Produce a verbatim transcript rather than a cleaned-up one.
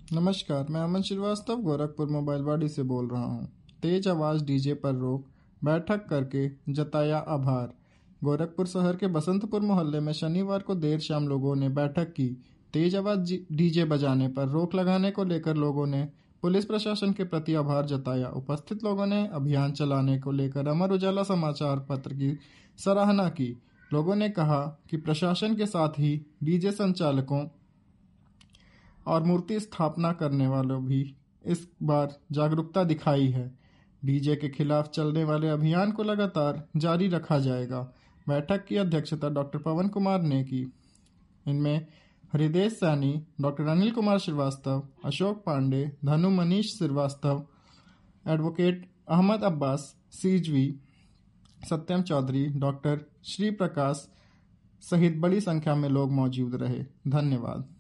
नमस्कार, मैं अमन श्रीवास्तव गोरखपुर मोबाइलवाड़ी से बोल रहा हूँ। तेज आवाज़ डीजे पर रोक, बैठक करके जताया आभार। गोरखपुर शहर के बसंतपुर मोहल्ले में शनिवार को देर शाम लोगों ने बैठक की। तेज आवाज़ डीजे बजाने पर रोक लगाने को लेकर लोगों ने पुलिस प्रशासन के प्रति आभार जताया। उपस्थित लोगों ने अभियान चलाने को लेकर अमर उजाला समाचार पत्र की सराहना की। लोगों ने कहा कि प्रशासन के साथ ही डीजे संचालकों और मूर्ति स्थापना करने वालों भी इस बार जागरूकता दिखाई है। डीजे के खिलाफ चलने वाले अभियान को लगातार जारी रखा जाएगा। बैठक की अध्यक्षता डॉक्टर पवन कुमार ने की। इनमें Hriday Saini, doctor Anil Kumar Shrivastava, Ashok Pandey, Dhanu Manish Shrivastava, advocate Ahmad Abbas Rizvi, Satyam Chaudhary, doctor Shri Prakash सहित बड़ी संख्या में लोग मौजूद रहे। धन्यवाद।